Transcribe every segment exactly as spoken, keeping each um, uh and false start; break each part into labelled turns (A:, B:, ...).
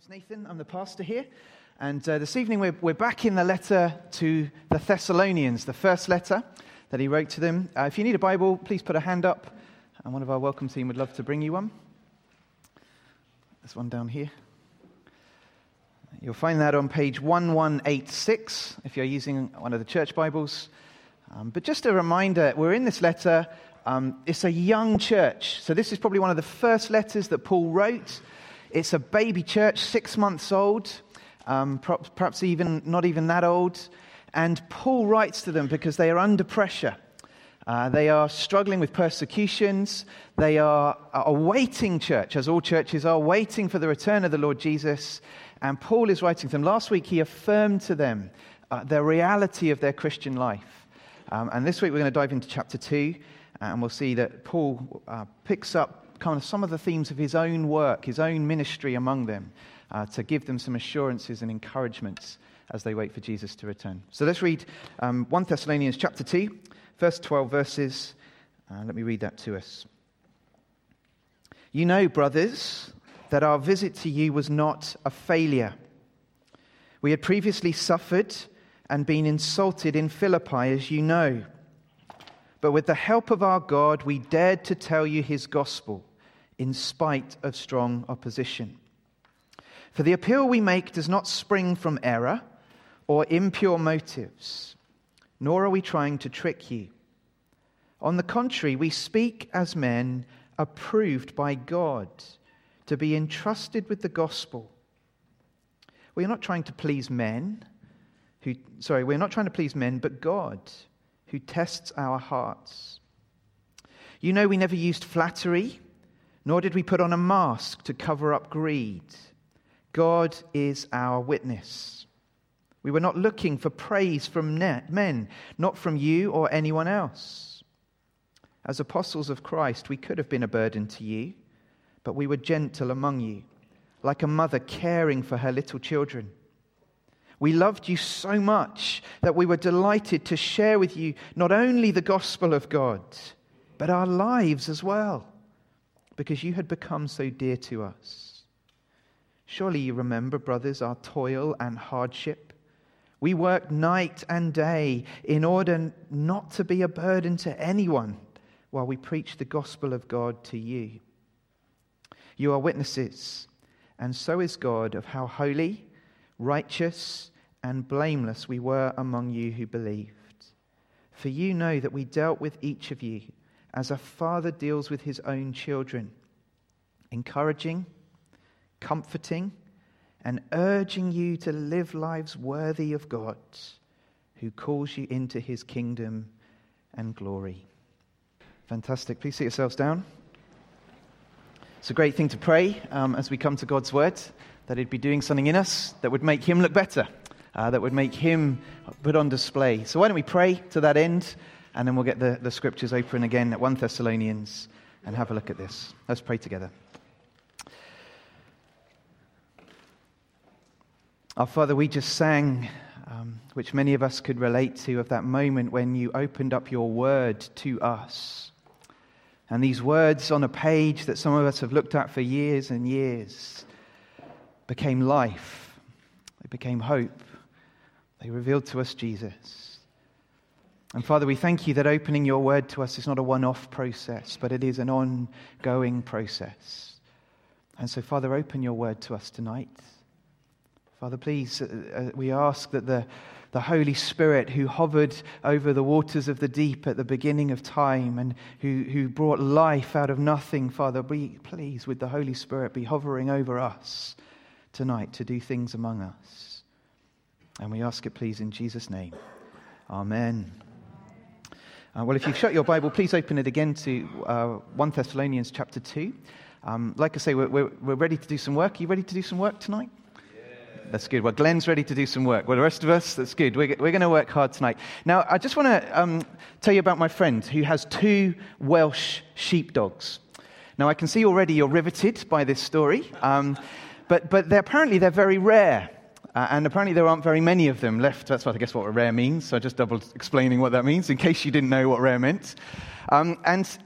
A: name's Nathan. I'm the pastor here. And uh, this evening we're, we're back in the letter to the Thessalonians, the first letter that he wrote to them. Uh, if you need a Bible, please put a hand up, and one of our welcome team would love to bring you one. There's one down here. You'll find that on page eleven eighty-six if you're using one of the church Bibles. Um, but just a reminder, we're in this letter. Um, it's a young church. So this is probably one of the first letters that Paul wrote. It's a baby church, six months old, um, perhaps even not even that old. And Paul writes to them because they are under pressure. Uh, they are struggling with persecutions. They are a waiting church, as all churches are, waiting for the return of the Lord Jesus. And Paul is writing to them. Last week he affirmed to them uh, the reality of their Christian life. Um, and this week we're going to dive into chapter two, and we'll see that Paul uh, picks up kind of some of the themes of his own work, his own ministry among them, uh, to give them some assurances and encouragements as they wait for Jesus to return. So let's read um, First Thessalonians chapter two, first twelve verses. Uh, let me read that to us. You know, brothers, that our visit to you was not a failure. We had previously suffered and been insulted in Philippi, as you know. But with the help of our God, we dared to tell you his gospel in spite of strong opposition. For the appeal we make does not spring from error or impure motives, nor are we trying to trick you. On the contrary, we speak as men approved by God to be entrusted with the gospel. We are not trying to please men, who, sorry, we're not trying to please men, but God, who tests our hearts. You know we never used flattery, nor did we put on a mask to cover up greed. God is our witness. We were not looking for praise from men, not from you or anyone else. As apostles of Christ, we could have been a burden to you, but we were gentle among you, like a mother caring for her little children. We loved you so much that we were delighted to share with you not only the gospel of God, but our lives as well, because you had become so dear to us. Surely you remember, brothers, our toil and hardship. We worked night and day in order not to be a burden to anyone while we preach the gospel of God to you. You are witnesses, and so is God, of how holy, righteous, and blameless we were among you who believed. For you know that we dealt with each of you as a father deals with his own children, encouraging, comforting, and urging you to live lives worthy of God, who calls you into his kingdom and glory. Fantastic. Please sit yourselves down. It's a great thing to pray um, as we come to God's word, that he'd be doing something in us that would make him look better, uh, that would make him put on display. So why don't we pray to that end, and then we'll get the, the scriptures open again at First Thessalonians and have a look at this. Let's pray together. Our Father, we just sang, um, which many of us could relate to, of that moment when you opened up your word to us. And these words on a page that some of us have looked at for years and years became life. They became hope. They revealed to us Jesus. And Father, we thank you that opening your word to us is not a one-off process, but it is an ongoing process. And so, Father, open your word to us tonight. Father, please, uh, we ask that the The Holy Spirit, who hovered over the waters of the deep at the beginning of time and who, who brought life out of nothing, Father, be please with the Holy Spirit be hovering over us tonight to do things among us. And we ask it, please, in Jesus' name. Amen. Uh, well, if you've shut your Bible, please open it again to uh, First Thessalonians chapter two. Um, like I say, we're, we're, we're ready to do some work. Are you ready to do some work tonight? That's good. Well, Glenn's ready to do some work. Well, the rest of us, that's good. We're, we're going to work hard tonight. Now, I just want to um, tell you about my friend who has two Welsh sheepdogs. Now, I can see already you're riveted by this story, um, but but they're, apparently they're very rare, uh, and apparently there aren't very many of them left. That's what I guess what rare means, so I just double explaining what that means in case you didn't know what rare meant. Um, and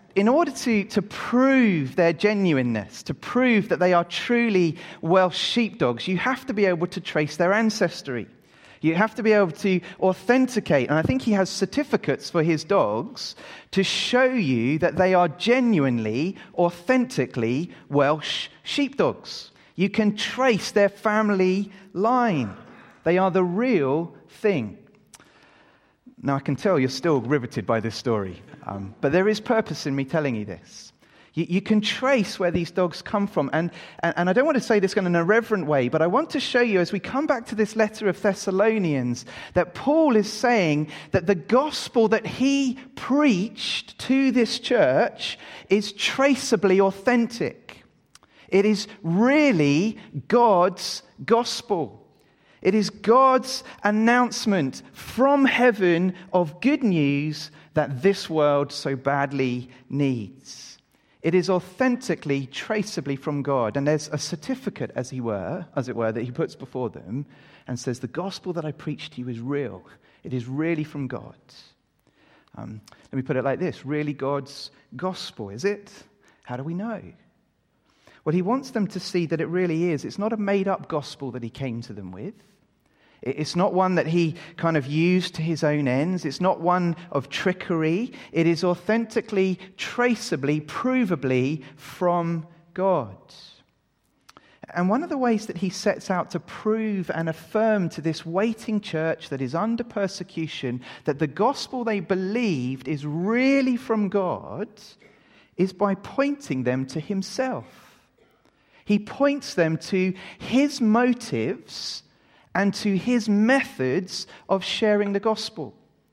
A: in order to, to prove their genuineness, to prove that they are truly Welsh sheepdogs, you have to be able to trace their ancestry. You have to be able to authenticate, and I think he has certificates for his dogs to show you that they are genuinely, authentically Welsh sheepdogs. You can trace their family line. They are the real thing. Now, I can tell you're still riveted by this story, um, but there is purpose in me telling you this. You, you can trace where these dogs come from, and, and, and I don't want to say this in an irreverent way, but I want to show you as we come back to this letter of Thessalonians that Paul is saying that the gospel that he preached to this church is traceably authentic. It is really God's gospel. It is God's announcement from heaven of good news that this world so badly needs. It is authentically, traceably from God. And there's a certificate, as he were, as it were, that he puts before them and says, the gospel that I preach to you is real. It is really from God. Um, let me put it like this. Really God's gospel, is it? How do we know? Well, he wants them to see that it really is. It's not a made-up gospel that he came to them with. It's not one that he kind of used to his own ends. It's not one of trickery. It is authentically, traceably, provably from God. And one of the ways that he sets out to prove and affirm to this waiting church that is under persecution that the gospel they believed is really from God is by pointing them to himself. He points them to his motives and to his methods of sharing the gospel.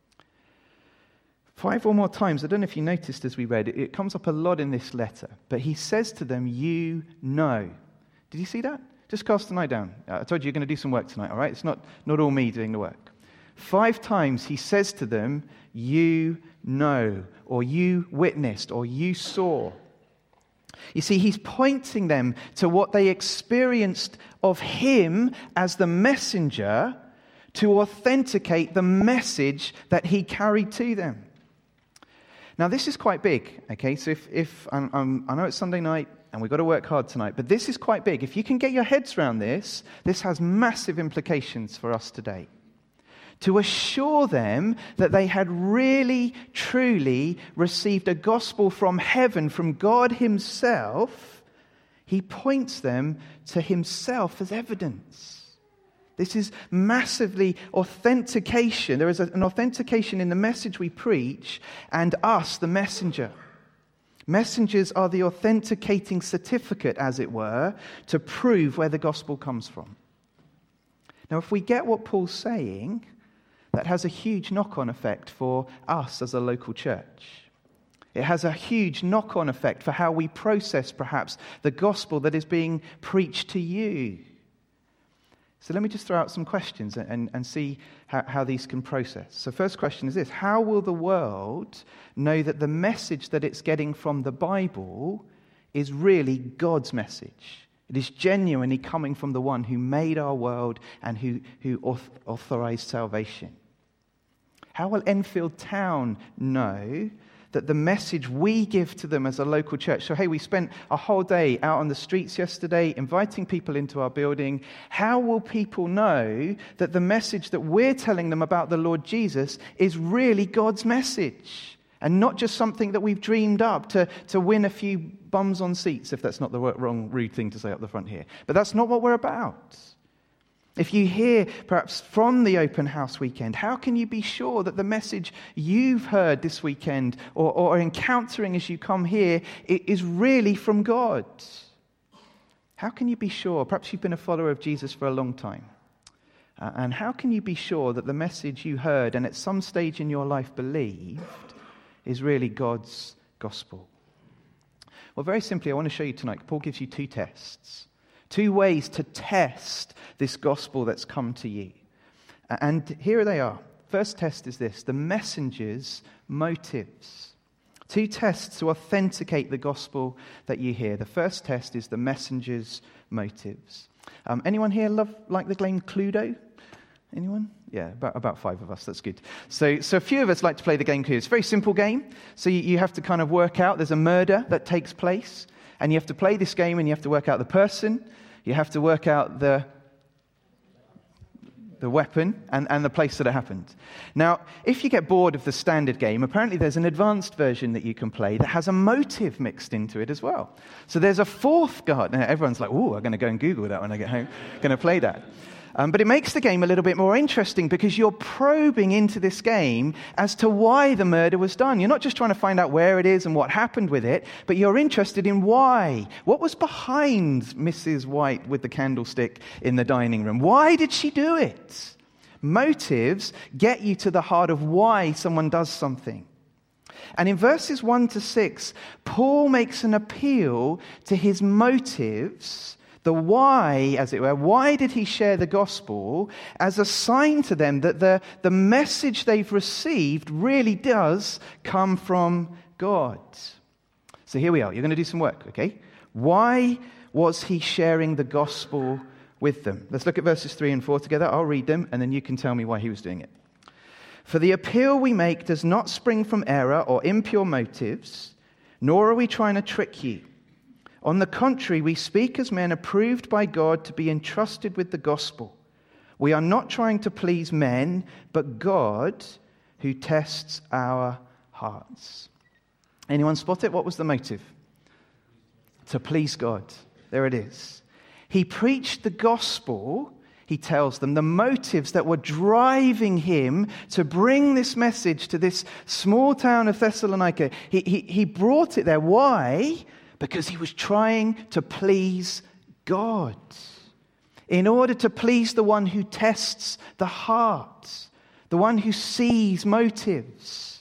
A: Five or more times, I don't know if you noticed as we read it, it comes up a lot in this letter, but he says to them, you know. Did you see that? Just cast an eye down. I told you you're going to do some work tonight, all right? It's not, not all me doing the work. Five times he says to them, you know, or you witnessed, or you saw. You see, he's pointing them to what they experienced of him as the messenger to authenticate the message that he carried to them. Now, this is quite big, okay? So if, if um, um, I know it's Sunday night and we've got to work hard tonight, but this is quite big. If you can get your heads around this, this has massive implications for us today. To assure them that they had really, truly received a gospel from heaven, from God himself, he points them to himself as evidence. This is massively authentication. There is an authentication in the message we preach and us, the messenger. Messengers are the authenticating certificate, as it were, to prove where the gospel comes from. Now, if we get what Paul's saying, that has a huge knock-on effect for us as a local church. It has a huge knock-on effect for how we process, perhaps, the gospel that is being preached to you. So let me just throw out some questions and, and see how, how these can process. So first question is this: how will the world know that the message that it's getting from the Bible is really God's message? It is genuinely coming from the one who made our world and who, who authorized salvation. How will Enfield Town know that the message we give to them as a local church? So, hey, we spent a whole day out on the streets yesterday inviting people into our building. How will people know that the message that we're telling them about the Lord Jesus is really God's message and not just something that we've dreamed up to, to win a few bums on seats, if that's not the wrong rude thing to say up the front here. But that's not what we're about. If you hear, perhaps, from the open house weekend, how can you be sure that the message you've heard this weekend or, or encountering as you come here is really from God? How can you be sure? Perhaps you've been a follower of Jesus for a long time. Uh, and how can you be sure that the message you heard and at some stage in your life believed is really God's gospel? Well, very simply, I want to show you tonight. Paul gives you two tests. Two ways to test this gospel that's come to you. And here they are. First test is this: the messenger's motives. Two tests to authenticate the gospel that you hear. The first test is the messenger's motives. Um, anyone here love like the game Cluedo? Anyone? Yeah, about, about five of us. That's good. So, so a few of us like to play the game here. It's a very simple game. So you, you have to kind of work out, there's a murder that takes place, and you have to play this game and you have to work out the person, you have to work out the the weapon, and, and the place that it happened. Now, if you get bored of the standard game, apparently there's an advanced version that you can play that has a motive mixed into it as well. So there's a fourth guard. Now, everyone's like, oh, I'm going to go and Google that when I get home. Going to play that. Um, but it makes the game a little bit more interesting because you're probing into this game as to why the murder was done. You're not just trying to find out where it is and what happened with it, but you're interested in why. What was behind Missus White with the candlestick in the dining room? Why did she do it? Motives get you to the heart of why someone does something. And in verses one to six, Paul makes an appeal to his motives, the why, as it were. Why did he share the gospel as a sign to them that the, the message they've received really does come from God? So here we are. You're going to do some work, okay? Why was he sharing the gospel with them? Let's look at verses three and four together. I'll read them, and then you can tell me why he was doing it. For the appeal we make does not spring from error or impure motives, nor are we trying to trick you. On the contrary, we speak as men approved by God to be entrusted with the gospel. We are not trying to please men, but God who tests our hearts. Anyone spot it? What was the motive? To please God. There it is. He preached the gospel, he tells them, the motives that were driving him to bring this message to this small town of Thessalonica. He, he, he brought it there. Why? Because he was trying to please God. In order to please the one who tests the heart, the one who sees motives.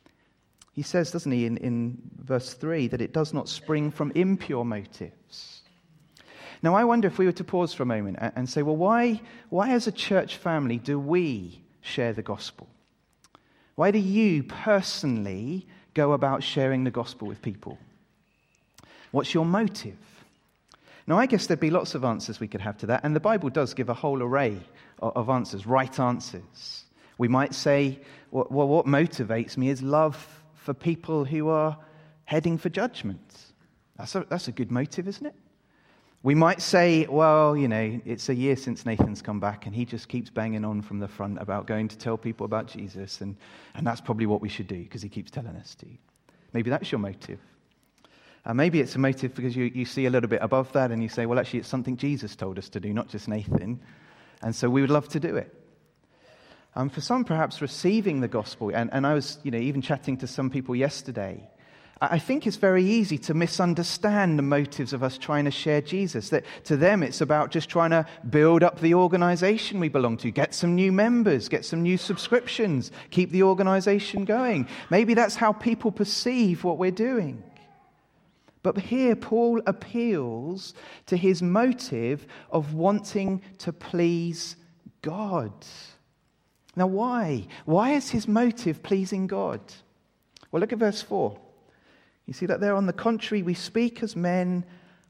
A: He says, doesn't he, in, in verse three, that it does not spring from impure motives. Now, I wonder if we were to pause for a moment and say, well, why, why as a church family do we share the gospel? Why do you personally go about sharing the gospel with people? What's your motive? Now, I guess there'd be lots of answers we could have to that, and the Bible does give a whole array of, of answers, right answers. We might say, well, well, what motivates me is love for people who are heading for judgment. That's a, that's a good motive, isn't it? We might say, well, you know, it's a year since Nathan's come back, and he just keeps banging on from the front about going to tell people about Jesus, and, and that's probably what we should do, because he keeps telling us to. Maybe that's your motive. Uh, maybe it's a motive because you, you see a little bit above that and you say, well, actually, it's something Jesus told us to do, not just Nathan. And so we would love to do it. Um, for some, perhaps receiving the gospel, and, and I was, you know, even chatting to some people yesterday, I think it's very easy to misunderstand the motives of us trying to share Jesus. That to them, it's about just trying to build up the organization we belong to, get some new members, get some new subscriptions, keep the organization going. Maybe that's how people perceive what we're doing. But here, Paul appeals to his motive of wanting to please God. Now, why? Why is his motive pleasing God? Well, look at verse four. You see that there? On the contrary, we speak as men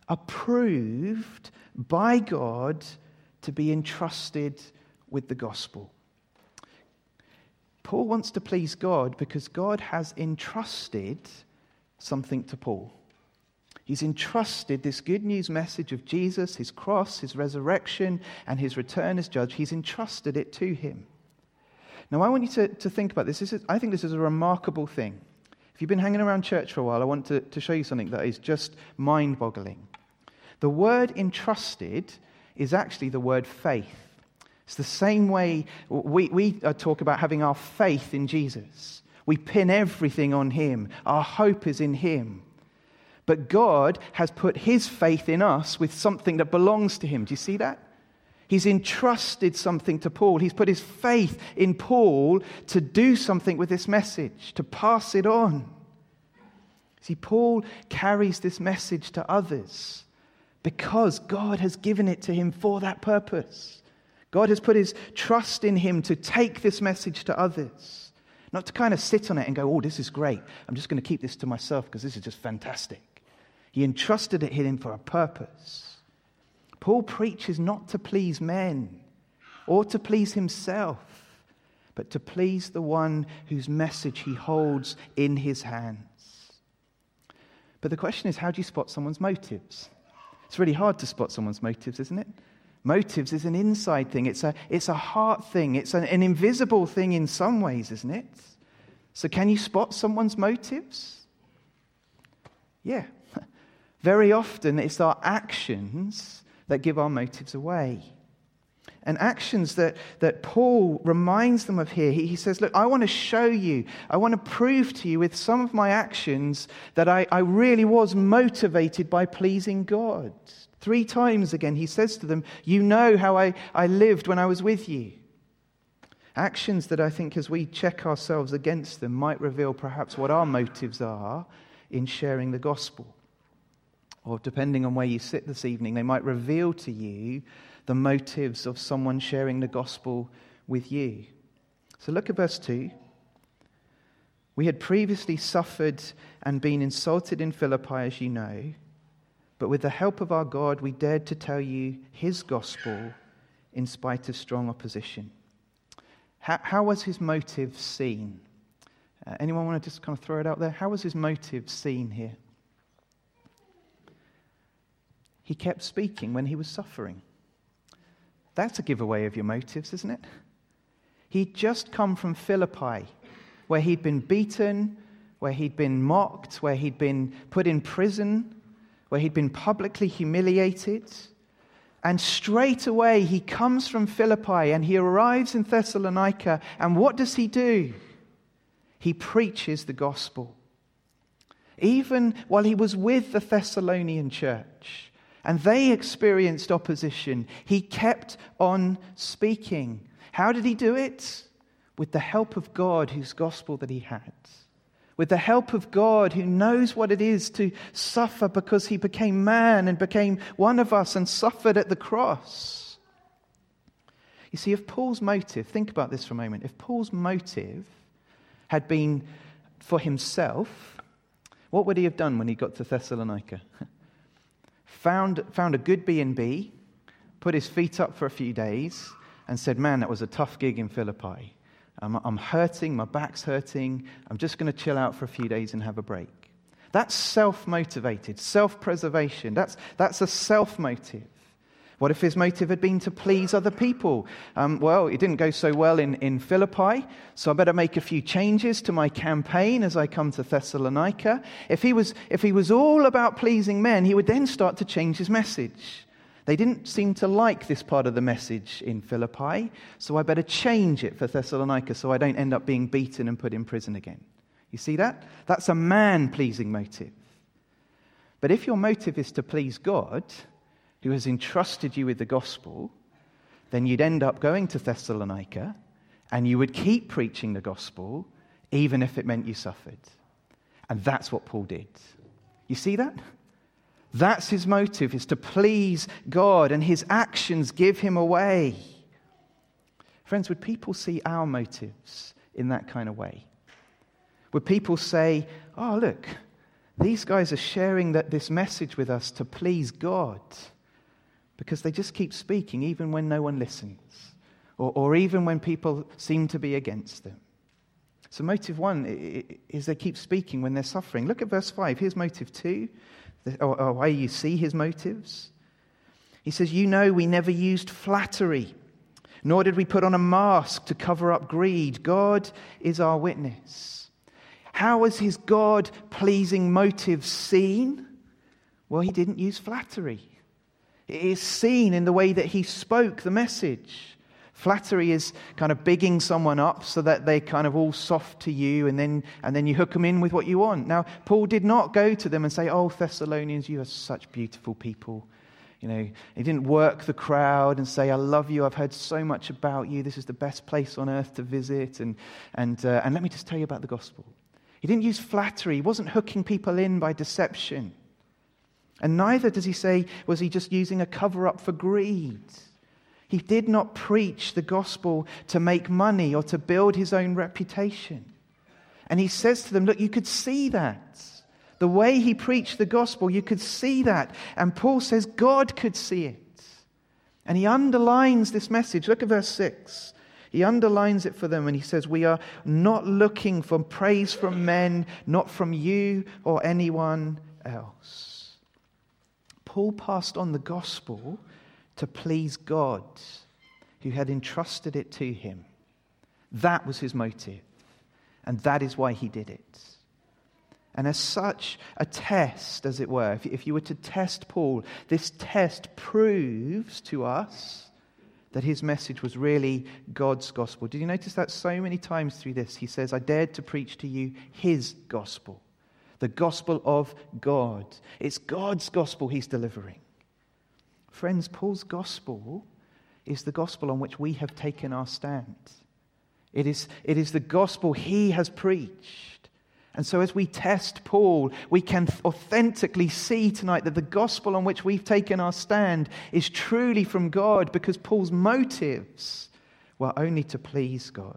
A: approved by God to be entrusted with the gospel. Paul wants to please God because God has entrusted something to Paul. He's entrusted this good news message of Jesus, his cross, his resurrection, and his return as judge. He's entrusted it to him. Now, I want you to, to think about this. This is, I think this is a remarkable thing. If you've been hanging around church for a while, I want to, to show you something that is just mind-boggling. The word entrusted is actually the word faith. It's the same way we, we talk about having our faith in Jesus. We pin everything on him. Our hope is in him. But God has put his faith in us with something that belongs to him. Do you see that? He's entrusted something to Paul. He's put his faith in Paul to do something with this message, to pass it on. See, Paul carries this message to others because God has given it to him for that purpose. God has put his trust in him to take this message to others, not to kind of sit on it and go, oh, this is great. I'm just going to keep this to myself because this is just fantastic. He entrusted it in him for a purpose. Paul preaches not to please men. or to please himself, but to please the one whose message he holds in his hands. But the question is, how do you spot someone's motives? It's really hard to spot someone's motives, isn't it? Motives is an inside thing. It's a, it's a heart thing. It's an, an invisible thing in some ways, isn't it? So can you spot someone's motives? Yeah. Very often it's our actions that give our motives away. And actions that, that Paul reminds them of here. He, he says, look, I want to show you, I want to prove to you with some of my actions that I, I really was motivated by pleasing God. Three times again he says to them, you know how I, I lived when I was with you. Actions that I think as we check ourselves against them might reveal perhaps what our motives are in sharing the gospel. Or depending on where you sit this evening, they might reveal to you the motives of someone sharing the gospel with you. So look at verse two. We had previously suffered and been insulted in Philippi, as you know, but with the help of our God, we dared to tell you his gospel in spite of strong opposition. How, how was his motive seen? Uh, anyone want to just kind of throw it out there? How was his motive seen here? He kept speaking when he was suffering. That's a giveaway of your motives, isn't it? He'd just come from Philippi, where he'd been beaten, where he'd been mocked, where he'd been put in prison, where he'd been publicly humiliated. And straight away he comes from Philippi and he arrives in Thessalonica. And what does he do? He preaches the gospel. Even while he was with the Thessalonian church, and they experienced opposition, he kept on speaking. How did he do it? With the help of God, whose gospel that he had. With the help of God, who knows what it is to suffer because he became man and became one of us and suffered at the cross. You see, if Paul's motive, think about this for a moment, if Paul's motive had been for himself, what would he have done when he got to Thessalonica? Found, found a good B and B, put his feet up for a few days, and said, man, that was a tough gig in Philippi. I'm, I'm hurting, my back's hurting, I'm just going to chill out for a few days and have a break. That's self-motivated, self-preservation. That's, that's a self-motive. What if his motive had been to please other people? Um, well, it didn't go so well in, in Philippi, so I better make a few changes to my campaign as I come to Thessalonica. If he was, if he was all about pleasing men, he would then start to change his message. They didn't seem to like this part of the message in Philippi, so I better change it for Thessalonica so I don't end up being beaten and put in prison again. You see that? That's a man-pleasing motive. But if your motive is to please God, who has entrusted you with the gospel, then you'd end up going to Thessalonica and you would keep preaching the gospel even if it meant you suffered. And that's what Paul did. You see that? That's his motive, is to please God, and his actions give him away. Friends, would people see our motives in that kind of way? Would people say, oh, look, these guys are sharing that, this message with us to please God, because they just keep speaking even when no one listens, or, or even when people seem to be against them. So motive one is they keep speaking when they're suffering. Look at verse five. Here's motive two, or, or why you see his motives. He says, you know we never used flattery, nor did we put on a mask to cover up greed. God is our witness. How was his God-pleasing motive seen? Well, he didn't use flattery. It is seen in the way that he spoke the message. Flattery is kind of bigging someone up so that they kind of all soft to you, and then and then you hook them in with what you want. Now, Paul did not go to them and say, oh, Thessalonians, you are such beautiful people. You know, he didn't work the crowd and say, I love you, I've heard so much about you, this is the best place on earth to visit, and and uh, and let me just tell you about the gospel. He didn't use flattery. He wasn't hooking people in by deception. And neither does he say, was he just using a cover-up for greed. He did not preach the gospel to make money or to build his own reputation. And he says to them, look, you could see that. The way he preached the gospel, you could see that. And Paul says God could see it. And he underlines this message. Look at verse six. He underlines it for them and he says, we are not looking for praise from men, not from you or anyone else. Paul passed on the gospel to please God, who had entrusted it to him. That was his motive, and that is why he did it. And as such, a test, as it were, if, if you were to test Paul, this test proves to us that his message was really God's gospel. Did you notice that so many times through this? He says, I dared to preach to you his gospel, the gospel of God. It's God's gospel he's delivering. Friends, Paul's gospel is the gospel on which we have taken our stand. It is, it is the gospel he has preached. And so as we test Paul, we can authentically see tonight that the gospel on which we've taken our stand is truly from God, because Paul's motives were only to please God.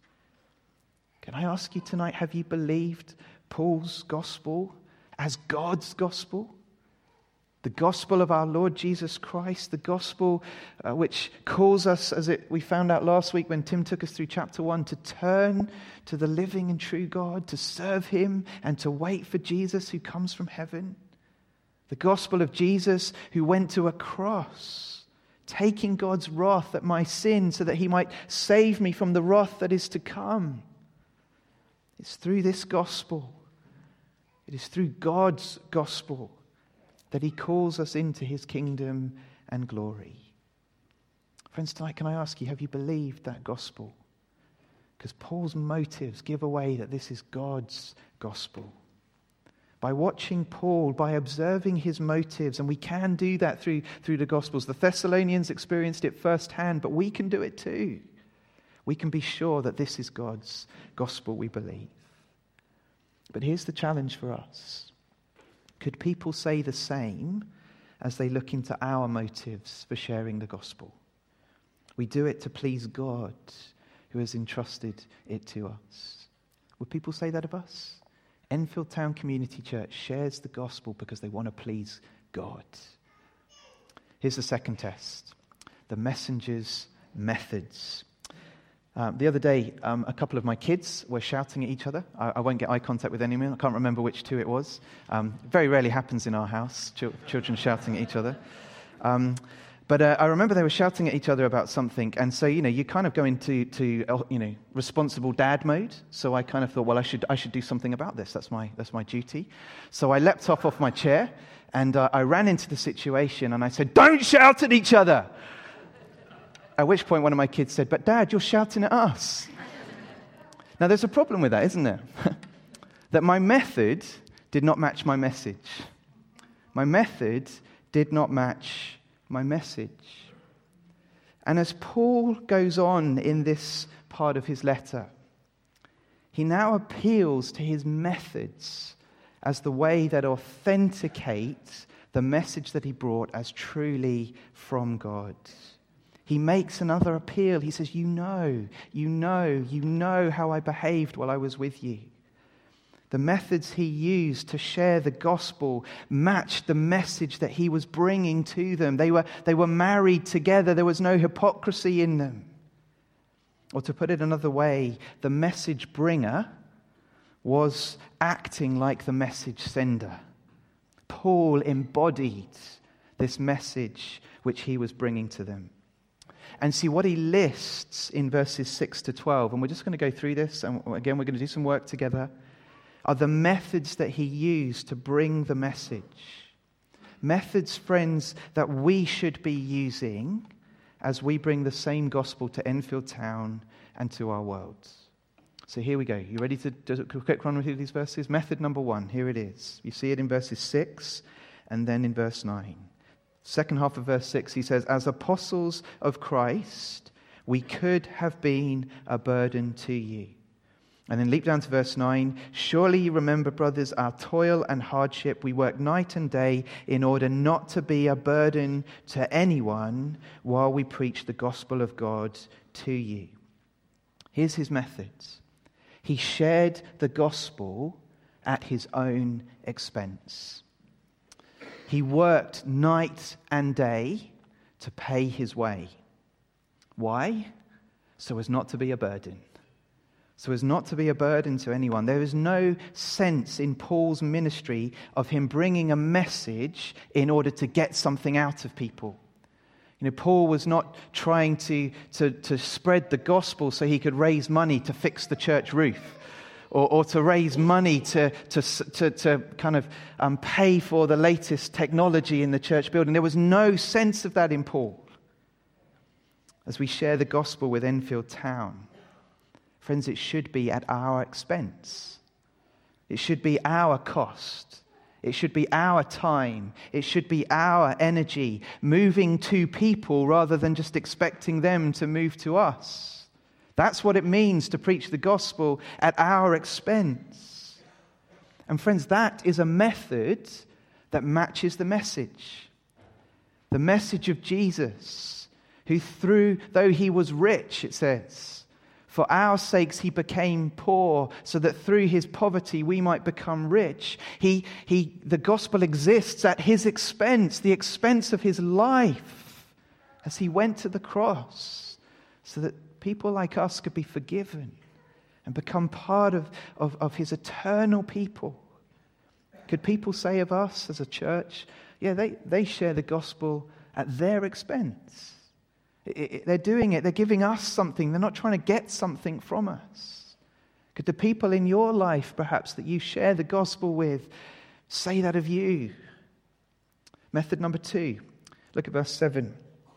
A: Can I ask you tonight, have you believed Paul's gospel as God's gospel? The gospel of our Lord Jesus Christ, the gospel uh, which calls us, as it, we found out last week when Tim took us through chapter one, to turn to the living and true God, to serve him and to wait for Jesus who comes from heaven. The gospel of Jesus who went to a cross, taking God's wrath at my sin so that he might save me from the wrath that is to come. It's through this gospel, it is through God's gospel that he calls us into his kingdom and glory. Friends, tonight, can I ask you, have you believed that gospel? Because Paul's motives give away that this is God's gospel. By watching Paul, by observing his motives, and we can do that through, through the Gospels. The Thessalonians experienced it firsthand, but we can do it too. We can be sure that this is God's gospel we believe. But here's the challenge for us. Could people say the same as they look into our motives for sharing the gospel? We do it to please God, who has entrusted it to us. Would people say that of us? Enfield Town Community Church shares the gospel because they want to please God. Here's the second test. The messenger's methods. Um, the other day, um, a couple of my kids were shouting at each other. I, I won't get eye contact with anyone. I can't remember which two it was. Um, very rarely happens in our house, ch- children shouting at each other. Um, but uh, I remember they were shouting at each other about something. And so, you know, you kind of go into, to, uh, you know, responsible dad mode. So I kind of thought, well, I should I should do something about this. That's my, that's my duty. So I leapt off off my chair and uh, I ran into the situation and I said, don't shout at each other. At which point one of my kids said, but Dad, you're shouting at us. Now there's a problem with that, isn't there? That my method did not match my message. My method did not match my message. And as Paul goes on in this part of his letter, he now appeals to his methods as the way that authenticate the message that he brought as truly from God. He makes another appeal. He says, you know, you know, you know how I behaved while I was with you. The methods he used to share the gospel matched the message that he was bringing to them. They were, they were married together. There was no hypocrisy in them. Or to put it another way, the message bringer was acting like the message sender. Paul embodied this message which he was bringing to them. And see what he lists in verses six to twelve, and we're just going to go through this, and again we're going to do some work together, are the methods that he used to bring the message. Methods, friends, that we should be using as we bring the same gospel to Enfield Town and to our world. So here we go. You ready to do a quick run through these verses? Method number one, here it is. You see it in verses six and then in verse nine. Second half of verse six, he says, as apostles of Christ, we could have been a burden to you. And then leap down to verse nine. Surely you remember, brothers, our toil and hardship. We work night and day in order not to be a burden to anyone while we preach the gospel of God to you. Here's his methods. He shared the gospel at his own expense. He worked night and day to pay his way. Why? So as not to be a burden. So as not to be a burden to anyone. There is no sense in Paul's ministry of him bringing a message in order to get something out of people. You know, Paul was not trying to, to, to spread the gospel so he could raise money to fix the church roof, or, or to raise money to, to, to, to kind of um, pay for the latest technology in the church building. There was no sense of that in Paul. As we share the gospel with Enfield Town, friends, it should be at our expense. It should be our cost. It should be our time. It should be our energy moving to people rather than just expecting them to move to us. That's what it means to preach the gospel at our expense. And friends, that is a method that matches the message. The message of Jesus, who through, though he was rich, it says, for our sakes he became poor, so that through his poverty we might become rich. He, he, the gospel exists at his expense, the expense of his life, as he went to the cross, so that people like us could be forgiven and become part of, of, of his eternal people. Could people say of us as a church, yeah, they, they share the gospel at their expense? It, it, they're doing it. They're giving us something. They're not trying to get something from us. Could the people in your life, perhaps, that you share the gospel with, say that of you? Method number two. Look at verse seven.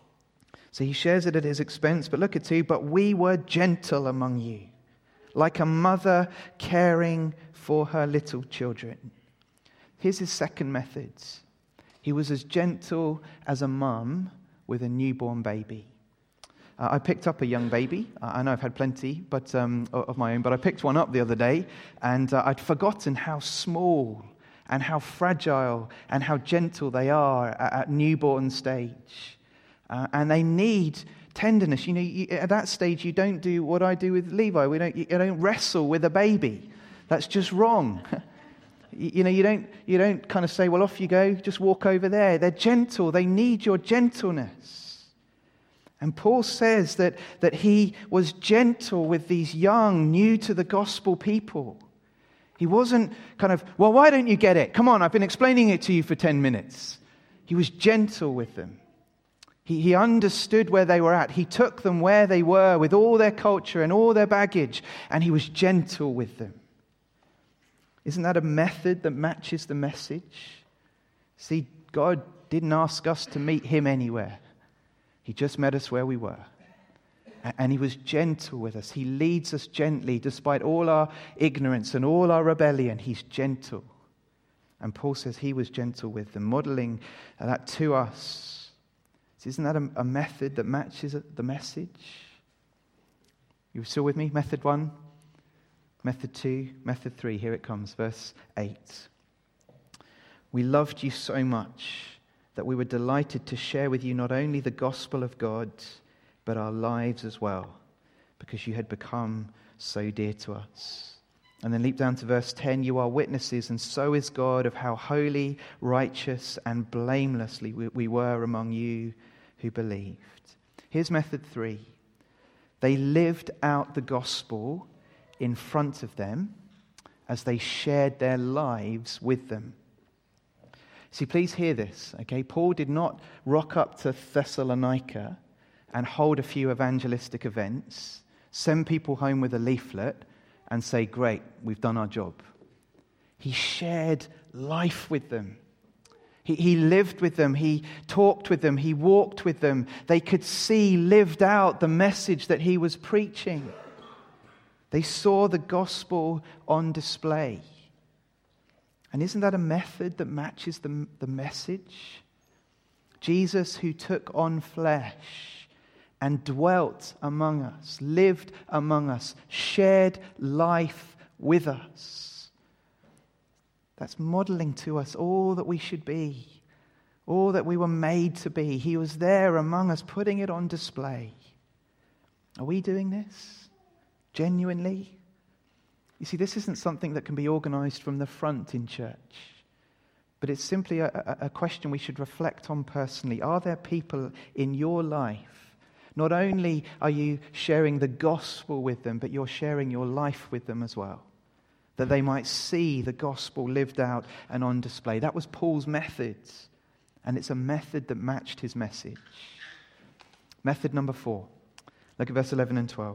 A: So he shares it at his expense, but look at two. But we were gentle among you, like a mother caring for her little children. Here's his second method. He was as gentle as a mum with a newborn baby. Uh, I picked up a young baby. Uh, I know I've had plenty but um, of my own, but I picked one up the other day, and uh, I'd forgotten how small and how fragile and how gentle they are at, at newborn stage. Uh, and they need tenderness. You know, you, at that stage, you don't do what I do with Levi. We don't, you don't wrestle with a baby. That's just wrong. You know, you don't you don't kind of say, well, off you go, just walk over there. They're gentle. They need your gentleness. And Paul says that, that he was gentle with these young, new to the gospel people. He wasn't kind of, well, why don't you get it? Come on, I've been explaining it to you for ten minutes. He was gentle with them. He, he understood where they were at. He took them where they were with all their culture and all their baggage, and he was gentle with them. Isn't that a method that matches the message? See, God didn't ask us to meet him anywhere. He just met us where we were. And he was gentle with us. He leads us gently despite all our ignorance and all our rebellion. He's gentle. And Paul says he was gentle with them, modeling that to us. Isn't that a, a method that matches the message? You still with me? Method one? Method two, method three, here it comes, verse eight. We loved you so much that we were delighted to share with you not only the gospel of God, but our lives as well, because you had become so dear to us. And then leap down to verse ten, you are witnesses, and so is God, of how holy, righteous, and blamelessly we, we were among you who believed. Here's method three. They lived out the gospel in front of them as they shared their lives with them. See, please hear this, okay? Paul did not rock up to Thessalonica and hold a few evangelistic events, send people home with a leaflet, and say, great, we've done our job. He shared life with them. He, he lived with them. He talked with them. He walked with them. They could see lived out the message that he was preaching. They saw the gospel on display. And isn't that a method that matches the, the message? Jesus, who took on flesh and dwelt among us, lived among us, shared life with us. That's modeling to us all that we should be, all that we were made to be. He was there among us, putting it on display. Are we doing this genuinely? You see, this isn't something that can be organized from the front in church. But it's simply a, a, a question we should reflect on personally. Are there people in your life, not only are you sharing the gospel with them, but you're sharing your life with them as well, that they might see the gospel lived out and on display? That was Paul's methods, and it's a method that matched his message. Method number four. Look at verse eleven and twelve.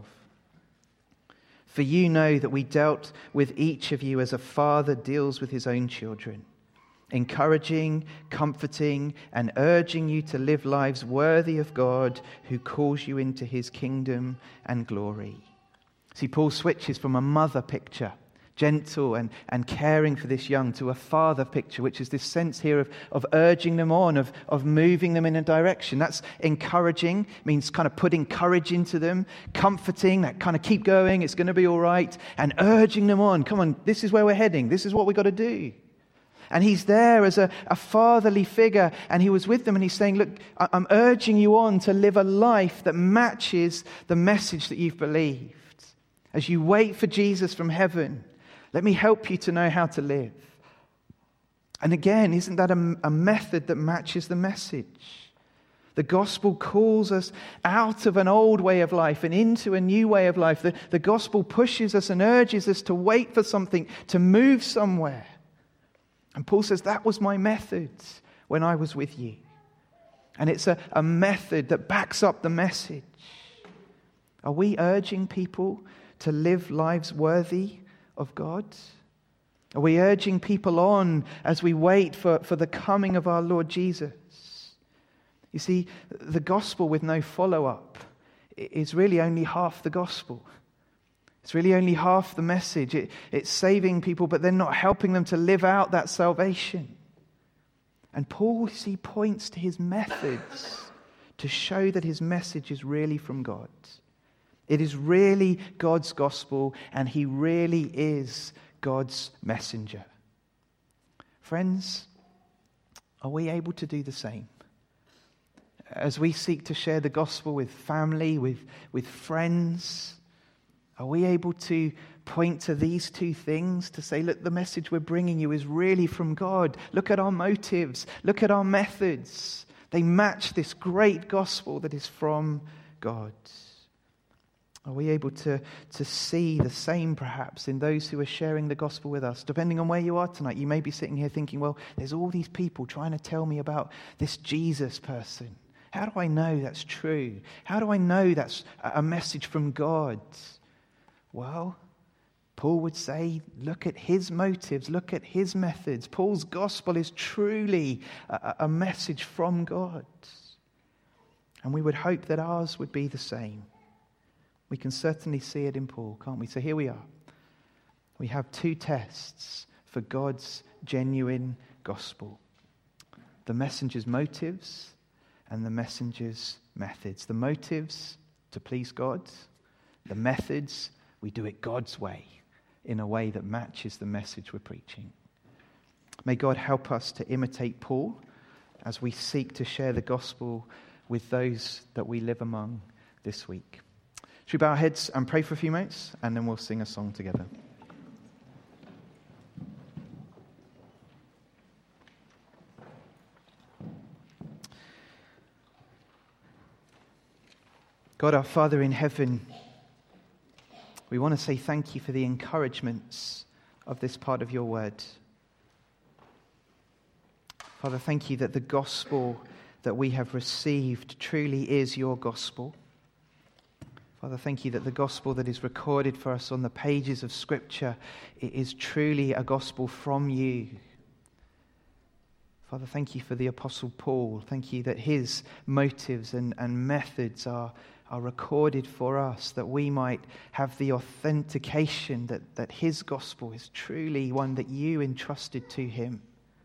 A: For you know that we dealt with each of you as a father deals with his own children, encouraging, comforting, and urging you to live lives worthy of God who calls you into his kingdom and glory. See, Paul switches from a mother picture, gentle and, and caring for this young, to a father picture, which is this sense here of, of urging them on, of, of moving them in a direction. That's encouraging, means kind of putting courage into them. Comforting, that kind of keep going, it's going to be all right. And urging them on, come on, this is where we're heading, this is what we've got to do. And he's there as a, a fatherly figure, and he was with them, and he's saying, look, I'm urging you on to live a life that matches the message that you've believed. As you wait for Jesus from heaven, let me help you to know how to live. And again, isn't that a, a method that matches the message? The gospel calls us out of an old way of life and into a new way of life. The, the gospel pushes us and urges us to wait for something, to move somewhere. And Paul says, that was my method when I was with you. And it's a, a method that backs up the message. Are we urging people to live lives worthy of God? Are we urging people on as we wait for, for the coming of our Lord Jesus? You see, the gospel with no follow-up is really only half the gospel. It's really only half the message. It, it's saving people, but then not helping them to live out that salvation. And Paul, you see, points to his methods to show that his message is really from God. It is really God's gospel, and he really is God's messenger. Friends, are we able to do the same? As we seek to share the gospel with family, with, with friends, are we able to point to these two things to say, look, the message we're bringing you is really from God. Look at our motives. Look at our methods. They match this great gospel that is from God. Are we able to, to see the same perhaps in those who are sharing the gospel with us? Depending on where you are tonight, you may be sitting here thinking, well, there's all these people trying to tell me about this Jesus person. How do I know that's true? How do I know that's a message from God? Well, Paul would say, look at his motives, look at his methods. Paul's gospel is truly a, a message from God. And we would hope that ours would be the same. We can certainly see it in Paul, can't we? So here we are. We have two tests for God's genuine gospel. The messenger's motives and the messenger's methods. The motives to please God. The methods, we do it God's way, in a way that matches the message we're preaching. May God help us to imitate Paul as we seek to share the gospel with those that we live among this week. Should we bow our heads and pray for a few minutes, and then we'll sing a song together. God, our Father in heaven, we want to say thank you for the encouragements of this part of your word. Father, thank you that the gospel that we have received truly is your gospel. Father, thank you that the gospel that is recorded for us on the pages of Scripture is truly a gospel from you. Father, thank you for the Apostle Paul. Thank you that his motives and, and methods are, are recorded for us, that we might have the authentication that, that his gospel is truly one that you entrusted to him.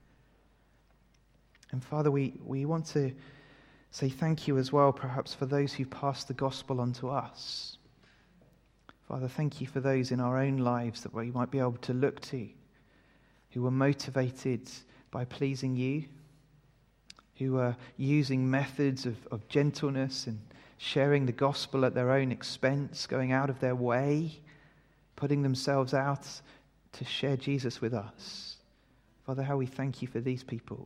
A: And Father, we, we want to say thank you as well, perhaps, for those who passed the gospel on to us. Father, thank you for those in our own lives that we might be able to look to, who were motivated by pleasing you, who are using methods of, of gentleness and sharing the gospel at their own expense, going out of their way, putting themselves out to share Jesus with us. Father, how we thank you for these people.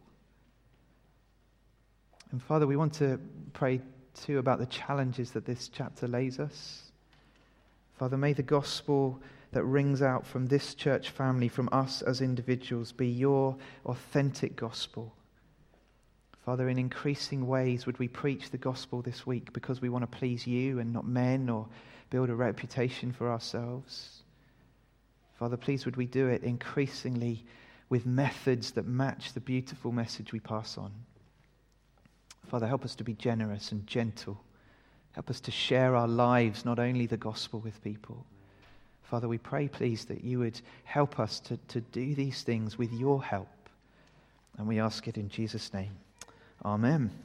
A: And Father, we want to pray too about the challenges that this chapter lays us. Father, may the gospel that rings out from this church family, from us as individuals, be your authentic gospel. Father, in increasing ways would we preach the gospel this week because we want to please you and not men or build a reputation for ourselves. Father, please would we do it increasingly with methods that match the beautiful message we pass on. Father, help us to be generous and gentle. Help us to share our lives, not only the gospel, with people. Father, we pray, please, that you would help us to, to do these things with your help. And we ask it in Jesus' name. Amen.